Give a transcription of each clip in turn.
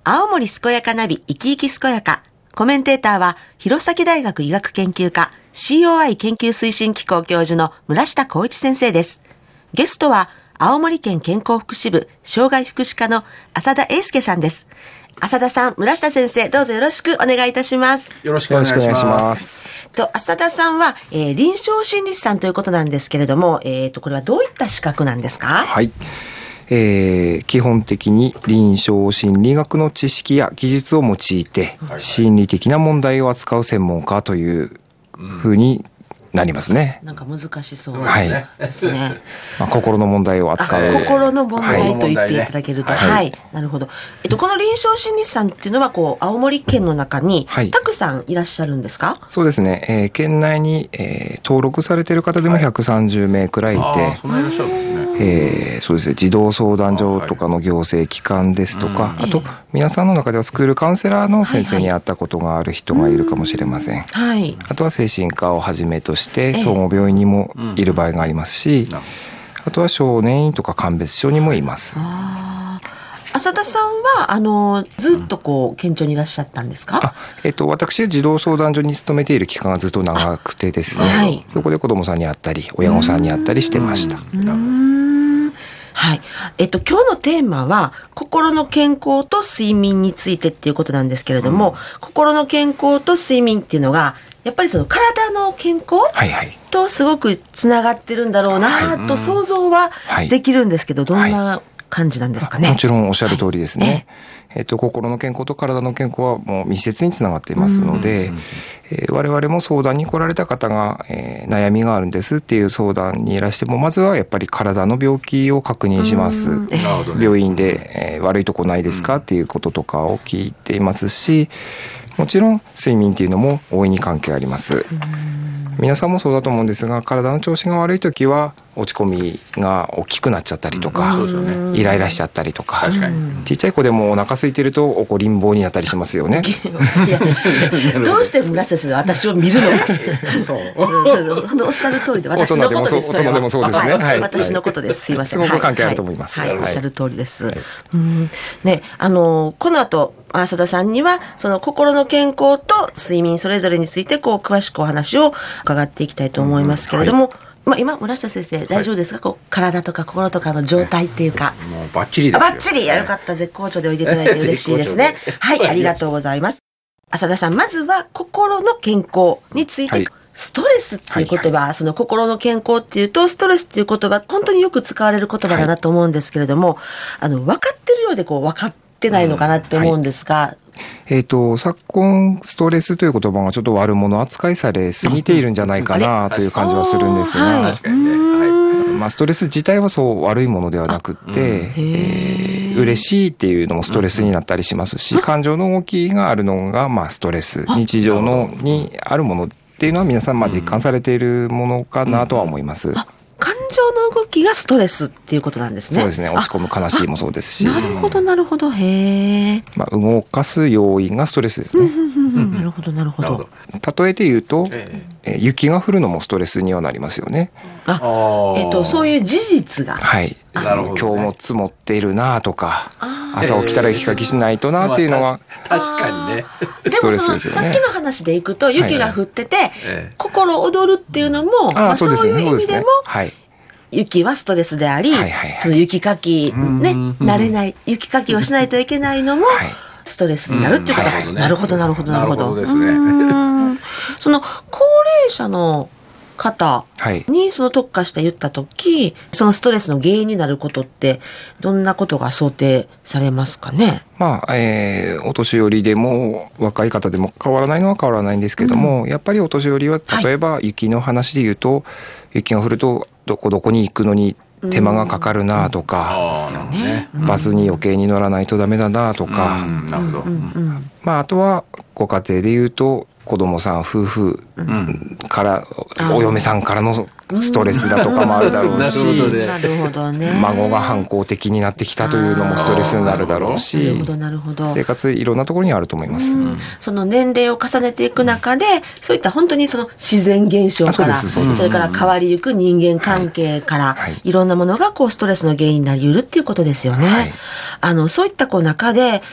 青森健やかナビ生き生き健やか。コメンテーターは弘前大学医学研究科 COI 研究推進機構教授の村下孝一先生です。ゲストは青森県健康福祉部障害福祉課の浅田英介さんです。浅田さん、村下先生、どうぞよろしくお願いいたします。 よろしくお願いします。 浅田さんは、臨床心理士さんということなんですけれども、これはどういった資格なんですか？ はい。基本的に臨床心理学の知識や技術を用いて、心理的な問題を扱う専門家というふうになりますね。 なんか難しそうですね。心の問題を扱う。 心の問題と言っていただけると。はい。なるほど。この臨床心理士さんっていうのは、青森県の中に、たくさんいらっしゃるんですか？ そうですね。県内に、登録されている方でも130名くらいいて、 そんなにいらっしゃるんですね。 そうですね。児童相談所とかの行政機関ですとか、あと、皆さんの中ではスクールカウンセラーの先生に会ったことがある人がいるかもしれません。 はい。 あとは精神科をはじめとして、総合病院にもいる場合がありますし、あとは少年院とか鑑別所にもいます。 浅田さんは、ずっと県庁にいらっしゃったんですか？ 私は児童相談所に勤めている期間がずっと長くてですね、そこで子供さんに会ったり、親御さんに会ったりしてました。 はい。今日のテーマは、心の健康と睡眠についてっていうことなんですけれども、心の健康と睡眠っていうのが、やっぱりその体の健康とすごくつながってるんだろうなと想像はできるんですけど、どんな感じなんですかね？ もちろんおっしゃる通りですね。心の健康と体の健康はもう密接につながっていますので、我々も相談に来られた方が、悩みがあるんですっていう相談にいらしても、まずはやっぱり体の病気を確認します。病院で、悪いとこないですかっていうこととかを聞いていますし、もちろん睡眠っていうのも大いに関係あります。皆さんもそうだと思うんですが、体の調子が悪いときは落ち込みが大きくなっちゃったりとか、イライラしちゃったりとか、ちっちゃい子でもお腹空いてると怒りん坊になったりしますよね。 どうして村下先生は私を見るのか。おっしゃる通りで、私のことです。 大人でもそうですね。 私のことです。すいません。 すごく関係あると思います。 はい、おっしゃる通りです。ね、この後、浅田さんには、その心の健康と睡眠それぞれについて、詳しくお話を伺っていきたいと思いますけれども、今、村下先生、大丈夫ですか？体とか心とかの状態っていうか。 もうバッチリですよ。 バッチリ！よかった。絶好調でおいでいただいて嬉しいですね。はい、ありがとうございます。浅田さん、まずは心の健康について、ストレスっていう言葉、その心の健康っていうと、ストレスっていう言葉、本当によく使われる言葉だなと思うんですけれども、分かってるようで分かってないのかなって思うんですが、 昨今ストレスという言葉がちょっと悪者扱いされすぎているんじゃないかなという感じはするんですが、ストレス自体はそう悪いものではなくって嬉しいっていうのもストレスになったりしますし、感情の動きがあるのがストレス、日常にあるものっていうのは皆さん実感されているものかなとは思います。 感情の動きがストレスっていうことなんですね。 そうですね。落ち込む悲しいもそうですし。 なるほど、なるほど。へえ。 動かす要因がストレスですね。 なるほど、なるほど。 例えて言うと、雪が降るのもストレスにはなりますよね。 そういう事実が。 はい。今日も積もっているなとか、朝起きたら雪かきしないとなっていうのが、 確かにね。 でもさっきの話でいくと、雪が降ってて、心躍るっていうのも、そういう意味でも、雪はストレスであり、その雪かき、慣れない、雪かきをしないといけないのも、ストレスになるっていうこと。なるほど、なるほど、なるほど。 ですね。 その、高齢者の方にその特化して言ったとき、そのストレスの原因になることって、どんなことが想定されますかね？ お年寄りでも若い方でも変わらないのは変わらないんですけども、やっぱりお年寄りは例えば雪の話で言うと、雪が降るとどこに行くのに手間がかかるなとか、バスに余計に乗らないとダメだなとか、あとはご家庭で言うと子供さん夫婦からお嫁さんからのストレスだとかもあるだろうし、 なるほどね。 孫が反抗的になってきたというのもストレスになるだろうし、 なるほど、なるほど。 生活いろんなところにあると思います。 その年齢を重ねていく中で、そういった本当にその自然現象から、それから変わりゆく人間関係から、いろんなものがストレスの原因になり得るっていうことですよね。そういった中で、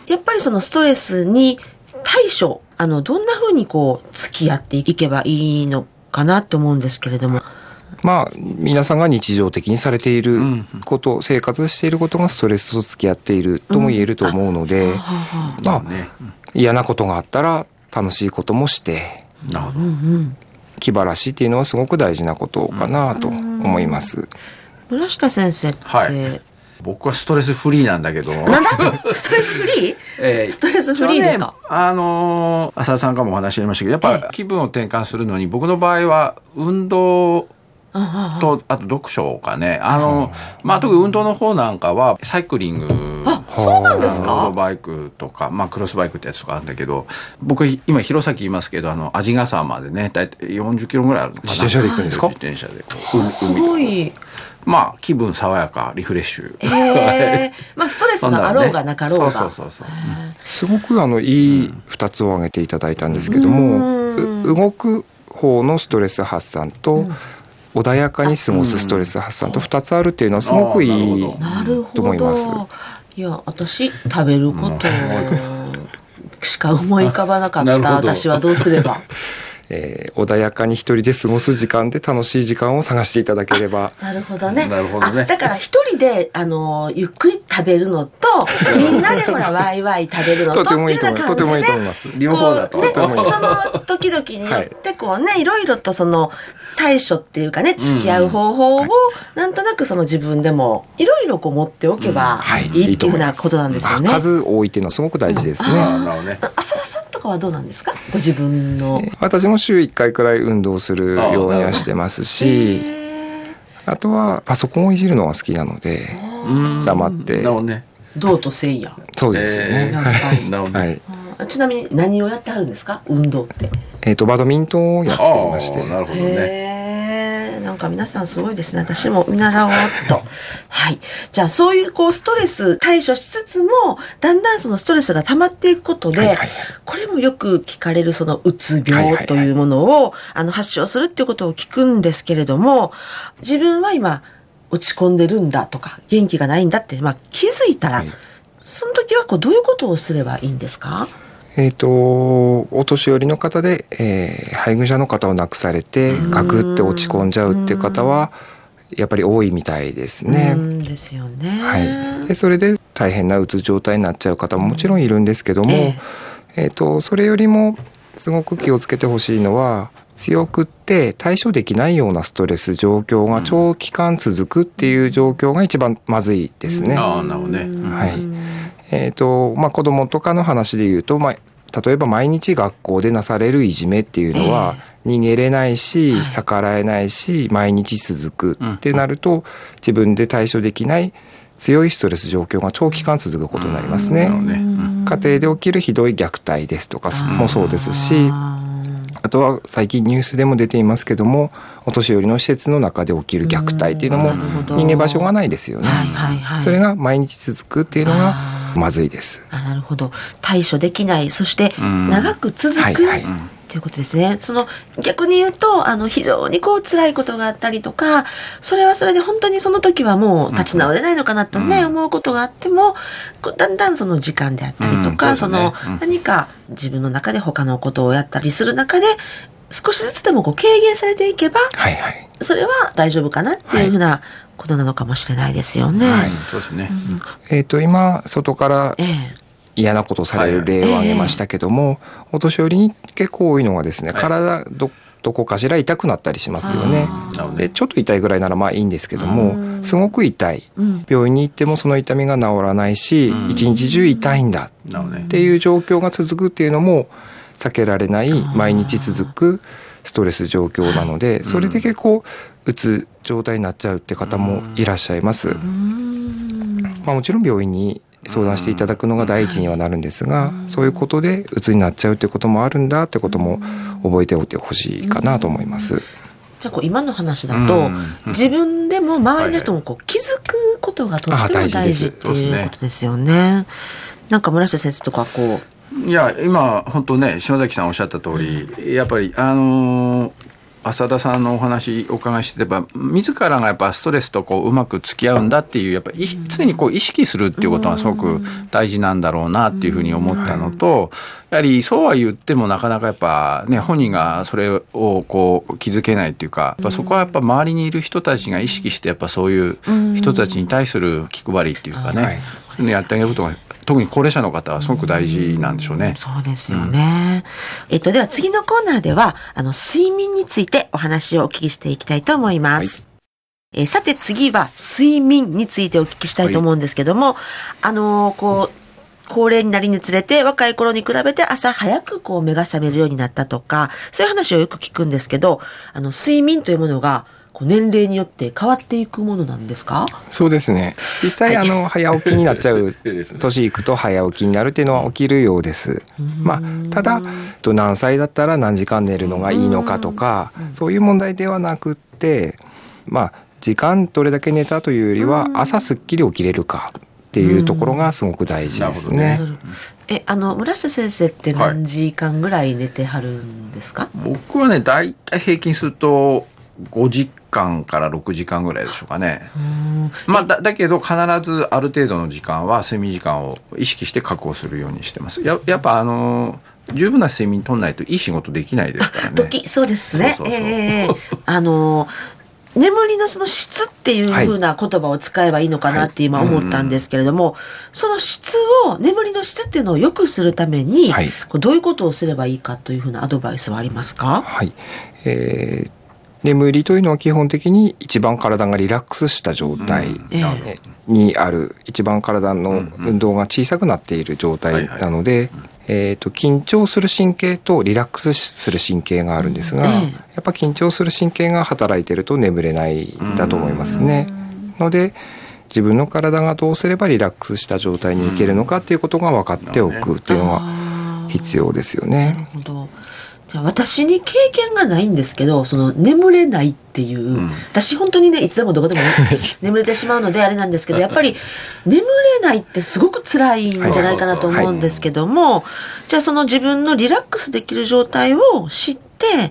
やっぱりそのストレスに対処、どんな風にこう、付き合っていけばいいのかなと思うんですけれども。 まあ、皆さんが日常的にされていること、生活していることがストレスと付き合っているとも言えると思うので、まあ、嫌なことがあったら楽しいこともして、 なるほど。 気晴らしっていうのはすごく大事なことかなと思います。 村下先生って、 はい、僕はストレスフリーなんだけど。 なんだストレスフリー、ストレスフリーですか？ 浅田さんからもお話ありましたけど、やっぱ気分を転換するのに、僕の場合は運動と、あと読書かね。まあ、特に運動の方なんかは、サイクリング。 そうなんですか？ ロードバイクとか、まあ、クロスバイクってやつとかあるんだけど、僕、今、弘前いますけど、鰺ヶ沢までね、だいたい40キロぐらいあるのかな。 自転車で行くんですか？ 自転車で。 すごい。 まあ、気分爽やか、リフレッシュ。 まあ、ストレスがあろうがなかろうが。 そう。 すごくいい2つを挙げていただいたんですけども、動く方のストレス発散と、穏やかに過ごすストレス発散と2つあるっていうのはすごくいいと思います。 いや、私、食べることしか思い浮かばなかった。私はどうすれば。 穏やかに一人で過ごす時間で楽しい時間を探していただければ。 なるほどね。 なるほどね。 だから一人で、ゆっくり食べるのと、みんなでほら、ワイワイ食べるのとっていうような感じで。 とてもいいと思います。 両方だと。 ね、その時々によってこうね、いろいろとその、対処っていうかね、付き合う方法を、なんとなくその自分でも、いろいろこう持っておけばいいっていうふうなことなんですよね。 数多いっていうのはすごく大事ですね。 浅田さんとかはどうなんですか？ご自分の。 私も週1回くらい運動するようにはしてますし、あとはパソコンをいじるのが好きなので、黙って。 どうとせいや。 そうですよね。 はい。ちなみに何をやってはるんですか？運動って。 バドミントンをやっていまして。 なるほどね。 なんか皆さんすごいですね。私も見習おうと。はい。じゃあそういうこうストレス対処しつつも、だんだんそのストレスが溜まっていくことで、これもよく聞かれるそのうつ病というものを発症するっていうことを聞くんですけれども、自分は今落ち込んでるんだとか、元気がないんだって、まあ気づいたら、その時はこうどういうことをすればいいんですか？ お年寄りの方で、配偶者の方を亡くされて、ガクって落ち込んじゃうっていう方は、やっぱり多いみたいですね。 ですよね。 はい。で、それで大変なうつ状態になっちゃう方ももちろんいるんですけども、それよりもすごく気をつけてほしいのは、強くって対処できないようなストレス状況が長期間続くっていう状況が一番まずいですね。 なるほどね。 はい。まあ、子供とかの話で言うと、まあ、例えば毎日学校でなされるいじめっていうのは、逃げれないし、逆らえないし、毎日続くってなると、自分で対処できない強いストレス状況が長期間続くことになりますね。家庭で起きるひどい虐待ですとかもそうですし、あとは最近ニュースでも出ていますけども、お年寄りの施設の中で起きる虐待っていうのも逃げ場所がないですよね。それが毎日続くっていうのがまずいです。 なるほど。対処できない、そして長く続くということですね。その逆に言うと非常にこう辛いことがあったりとか、それはそれで本当にその時はもう立ち直れないのかなとね、思うことがあっても、だんだんその時間であったりとか、その何か自分の中で他のことをやったりする中で少しずつでもこう軽減されていけば、それは大丈夫かなっていうふうなことなのかもしれないですよね。 そうですね。 今外から嫌なことをされる例を挙げましたけども、お年寄りに結構多いのがですね、体どこかしら痛くなったりしますよね。でちょっと痛いぐらいならまあいいんですけども、すごく痛い、病院に行ってもその痛みが治らないし、一日中痛いんだっていう状況が続くっていうのも避けられない毎日続くストレス状況なので、それで結構うつ状態になっちゃうって方もいらっしゃいます。まあ、もちろん病院に相談していただくのが第一にはなるんですが、そういうことでうつになっちゃうってこともあるんだってことも覚えておいてほしいかなと思います。 じゃあ今の話だと、自分でも周りの人も気づくことがとっても大事っていうことですよね。なんか村下先生とかいや今本当ね、島崎さんおっしゃった通り、やっぱり浅田さんのお話お伺いしてれば、自らがやっぱストレスとうまく付き合うんだっていう、やっぱり常に意識するっていうことがすごく大事なんだろうなっていうふうに思ったのと、やはりそうは言ってもなかなかやっぱね、本人がそれを気づけないっていうか、やっぱそこはやっぱ周りにいる人たちが意識して、やっぱそういう人たちに対する気配りっていうかね、そういうのやってあげることが特に高齢者の方はすごく大事なんでしょうね。 そうですよね。では次のコーナーでは睡眠についてお話をお聞きしていきたいと思います。さて次は睡眠についてお聞きしたいと思うんですけども、高齢になりにつれて若い頃に比べて朝早く目が覚めるようになったとか、そういう話をよく聞くんですけど、睡眠というものが年齢によって変わっていくものなんですか？ そうですね。実際早起きになっちゃう年いくと早起きになるっていうのは起きるようです。ただ何歳だったら何時間寝るのがいいのかとか、そういう問題ではなくって、時間どれだけ寝たというよりは朝すっきり起きれるかっていうところがすごく大事ですね。 村下先生って何時間ぐらい寝てはるんですか？ 僕はね、だいたい平均すると5時間から6時間ぐらいでしょうかね。だけど必ずある程度の時間は睡眠時間を意識して確保するようにしてます。やっぱ十分な睡眠取んないといい仕事できないですからね。 そうですね。眠りのその質っていう風な言葉を使えばいいのかなって今思ったんですけれども、その眠りの質っていうのを良くするために、どういうことをすればいいかという風なアドバイスはありますか？ 眠りというのは基本的に一番体がリラックスした状態にある、一番体の運動が小さくなっている状態なので、緊張する神経とリラックスする神経があるんですが、やっぱ緊張する神経が働いていると眠れないんだと思いますね。ので自分の体がどうすればリラックスした状態にいけるのかっていうことが分かっておくっていうのが必要ですよね。 なるほど。じゃあ私に経験がないんですけど、眠れないっていう、私本当にね、いつでもどこでも、眠れてしまうのであれなんですけど、やっぱり眠れないってすごく辛いんじゃないかなと思うんですけども、じゃあ自分のリラックスできる状態を知って、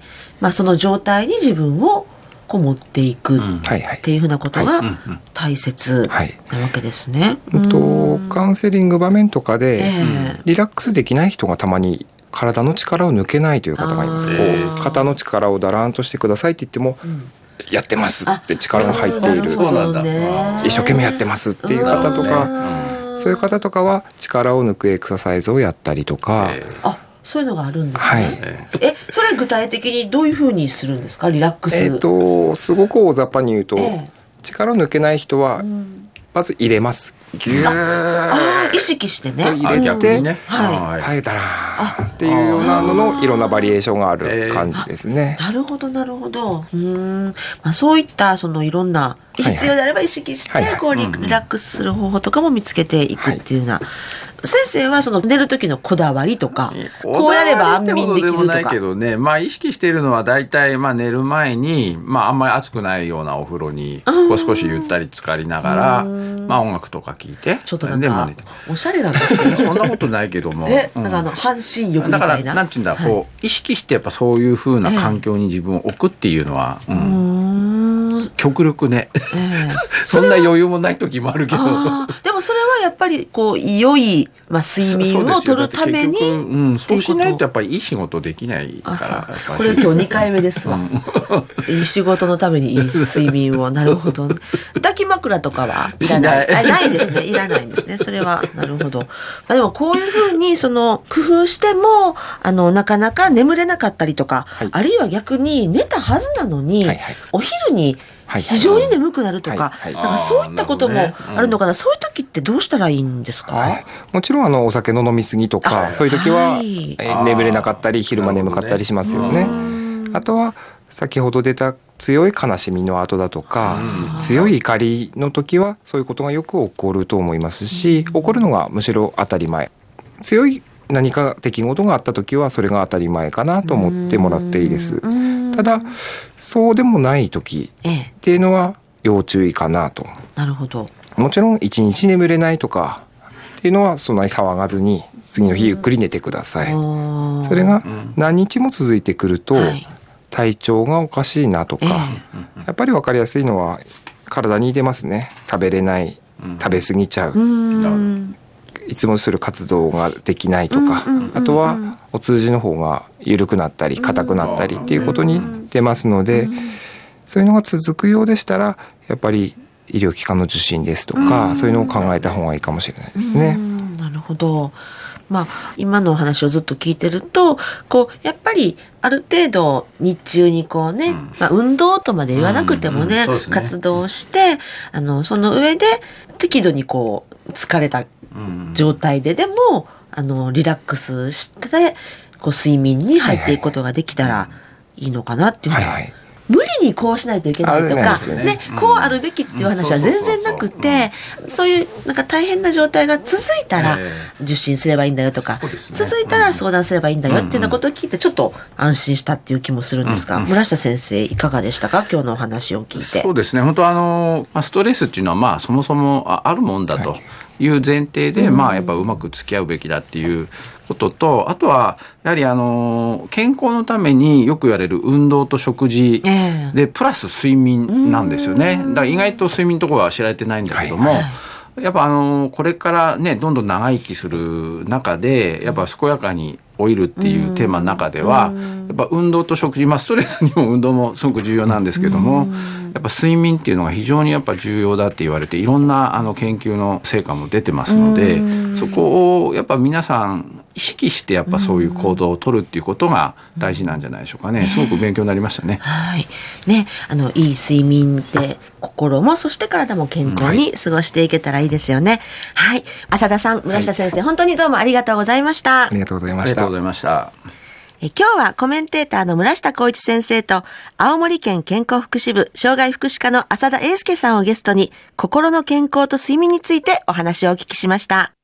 その状態に自分を持っていくっていうふうなことが大切なわけですね。 カウンセリング場面とかで、リラックスできない人がたまに体の力を抜けないという方がいます。肩の力をだらんとしてくださいって言っても、やってますって力が入っている、一生懸命やってますっていう方とか、そういう方とかは力を抜くエクササイズをやったりとか、 そういうのがあるんですね。それ具体的にどういうふうにするんですか？リラックス。 すごく大雑把に言うと、力を抜けない人はまず入れます。ギュー意識してね。 入れて、はいだらーっていうようなののいろんなバリエーションがある感じですね。 なるほどなるほど。そういったいろんな必要であれば意識してリラックスする方法とかも見つけていくっていうような。先生は寝る時のこだわりとか、こうやれば安眠できるとか。 でもないけどね、意識しているのは大体寝る前にあんまり暑くないようなお風呂に少しゆったり浸かりながら音楽とか聞いて、 ちょっとなんかおしゃれなんですね。 そんなことないけども、 なんか半身浴みたいな。 だからなんていうんだ、意識してやっぱそういう風な環境に自分を置くっていうのは、極力ね、そんな余裕もない時もあるけど、 でもそれはやっぱり良い睡眠を取るために、 そうしないとやっぱりいい仕事できないから。 これ今日2回目ですわ。いい仕事のためにいい睡眠を。なるほど。抱き枕とかはいらない。ないですね。いらないんですね。それはなるほど。でもこういうふうに工夫してもなかなか眠れなかったりとか、あるいは逆に寝たはずなのに、お昼に非常に眠くなるとか、そういったこともあるのかな。そういう時ってどうしたらいいんですか？ もちろんお酒の飲み過ぎとか、そういう時は眠れなかったり昼間眠かったりしますよね。あとは先ほど出た強い悲しみの後だとか、強い怒りの時はそういうことがよく起こると思いますし、起こるのがむしろ当たり前。強い何か出来事があった時はそれが当たり前かなと思ってもらっていいです。ただそうでもない時っていうのは要注意かなと。 なるほど。 もちろん一日眠れないとかっていうのはそんなに騒がずに次の日ゆっくり寝てください。それが何日も続いてくると、 体調がおかしいなとか、やっぱり分かりやすいのは体に出ますね。食べれない、食べ過ぎちゃう、いつもする活動ができないとか、あとはお通じの方が緩くなったり硬くなったりっていうことに出ますので、そういうのが続くようでしたらやっぱり医療機関の受診ですとか、そういうのを考えた方がいいかもしれないですね。 なるほど。まあ、今のお話をずっと聞いてると、やっぱりある程度日中に運動とまで言わなくてもね、活動して、その上で適度に疲れた状態ででも、リラックスして、睡眠に入っていくことができたらいいのかなっていうふうに。無理にこうしないといけないとか、こうあるべきっていう話は全然なくて、そういう大変な状態が続いたら受診すればいいんだよとか、続いたら相談すればいいんだよっていうようなことを聞いてちょっと安心したっていう気もするんですが、村下先生いかがでしたか、今日のお話を聞いて。 そうですね、本当ストレスっていうのはそもそもあるもんだという前提で、やっぱうまく付き合うべきだっていうことと、あとはやはり健康のためによく言われる運動と食事で、プラス睡眠なんですよね。だから意外と睡眠のところは知られてないんだけども、やっぱこれからねどんどん長生きする中でやっぱ健やかに老いるっていうテーマの中では、やっぱ運動と食事、ストレスにも運動もすごく重要なんですけども、やっぱ睡眠っていうのが非常にやっぱ重要だって言われて、いろんな研究の成果も出てますので、そこをやっぱ皆さん意識してやっぱそういう行動を取るっていうことが大事なんじゃないでしょうかね。すごく勉強になりましたね。 はいね、いい睡眠で心もそして体も健康に過ごしていけたらいいですよね。はい、浅田さん、村下先生、本当にどうもありがとうございました。 ありがとうございました。 ありがとうございました。 今日はコメンテーターの村下孝一先生と青森県健康福祉部障害福祉課の浅田英介さんをゲストに心の健康と睡眠についてお話をお聞きしました。